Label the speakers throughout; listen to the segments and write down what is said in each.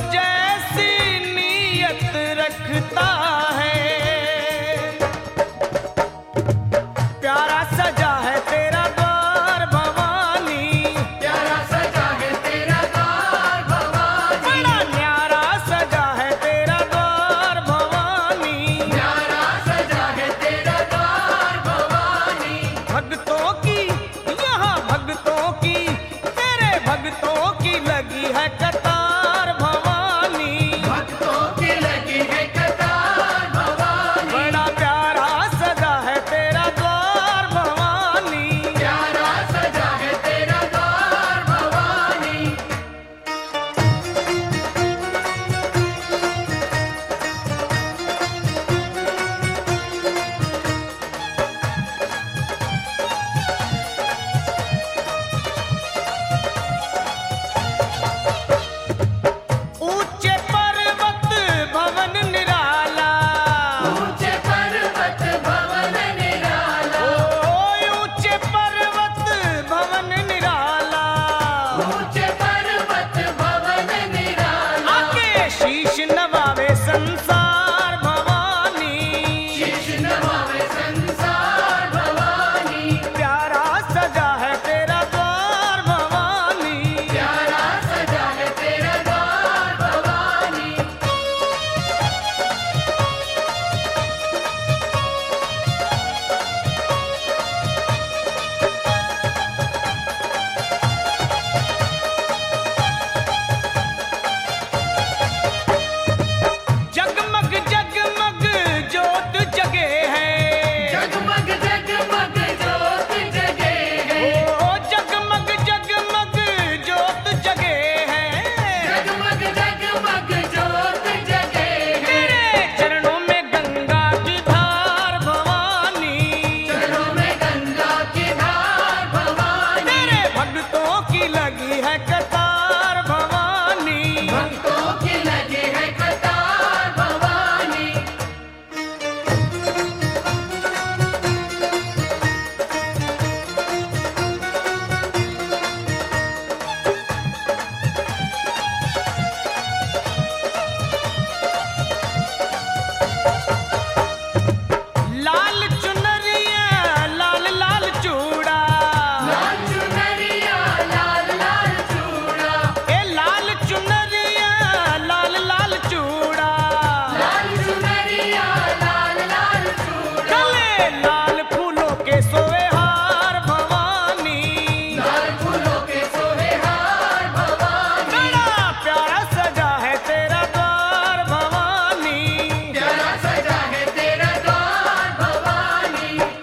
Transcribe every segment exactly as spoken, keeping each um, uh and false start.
Speaker 1: जैसी नीयत रखता है। प्यारा सजा है तेरा द्वार भवानी,
Speaker 2: प्यारा सजा है तेरा द्वार भवानी,
Speaker 1: बड़ा न्यारा सजा है तेरा द्वार भवानी,
Speaker 2: प्यारा सजा है तेरा द्वार भवानी।
Speaker 1: भक्तों की यहाँ भक्तों की तेरे भक्तों की लगी है कतार भवानी,
Speaker 2: भक्तों की लगी है कतार भवानी,
Speaker 1: बड़ा प्यारा सजा है तेरा द्वार भवानी।
Speaker 2: प्यारा सजा है तेरा द्वार भवानी।
Speaker 1: ऊंचे पर्वत भवन निराला,
Speaker 2: ऊंचे पर्वत भवन निराला,
Speaker 1: ओ ऊंचे पर्वत भवन निराला,
Speaker 2: ऊंचे पर्वत भवन निराला,
Speaker 1: आके शीश नवावे संसार भवानी,
Speaker 2: शीश नवावे संसार भवानी,
Speaker 1: प्यारा सजा है तेरा द्वार भवानी।
Speaker 2: प्यारा सजा है तेरा द्वार भवानी।
Speaker 1: जगमग जगमग ज्योत जगे है,
Speaker 2: जगमग जगमग ज्योत जगे है,
Speaker 1: ओ जगमग जगमग ज्योत जगे है,
Speaker 2: जगमग जगमग ज्योत जगे है,
Speaker 1: तेरे चरणों में गंगा की धार भवानी,
Speaker 2: चरणों में गंगा की धार भवानी,
Speaker 1: तेरे भक्तों की लगी है कतार भवानी।
Speaker 2: भक्तों की लगी है कतार भवानी।
Speaker 1: लाल चुनरिया लाल लाल चूड़ा,
Speaker 2: लाल चुनरिया लाल लाल चूड़ा,
Speaker 1: ए लाल चुनरिया लाल लाल चूड़ा,
Speaker 2: लाल चुनरिया लाल लाल चूड़ा,
Speaker 1: गले लाल फूलों के सोए हार भवानी,
Speaker 2: लाल फूलों के सोहे हार भवानी,
Speaker 1: बड़ा प्यारा सजा है तेरा द्वार भवानी।
Speaker 2: प्यारा सजा है तेरा द्वार भवानी।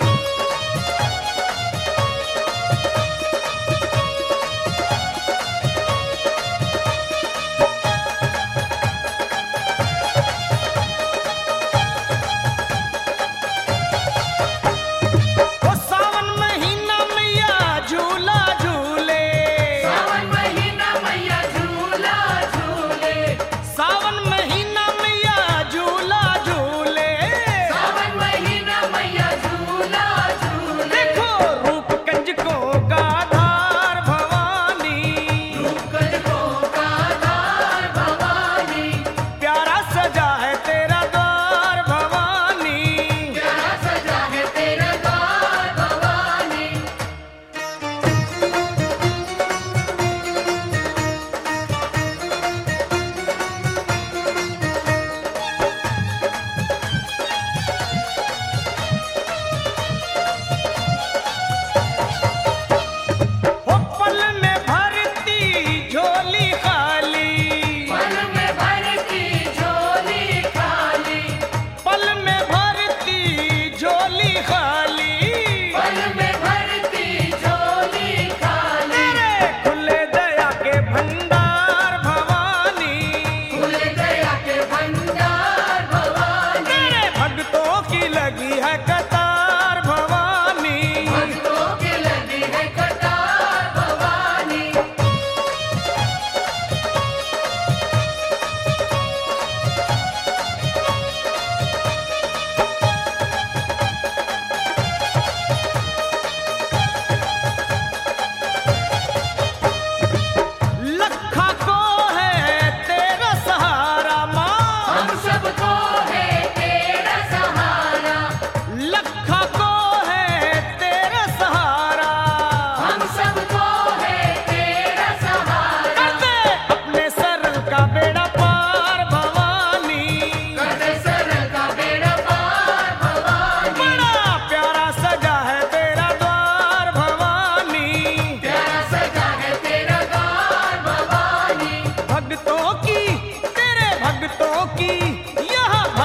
Speaker 1: ओ सावन महीना मैया झूला झूले,
Speaker 2: सावन महीना मैया झूला झूले,
Speaker 1: सावन महीना मैया झूला झूले,
Speaker 2: सावन महीना मैया झूला झूले,
Speaker 1: देखो रूप कंजकों का धार भवानी,
Speaker 2: कंजकों का धार भवानी,
Speaker 1: प्यारा सजा है तेरा द्वार भवानी।
Speaker 2: प्यारा सजा है तेरा द्वार भवानी।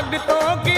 Speaker 1: भक्तों की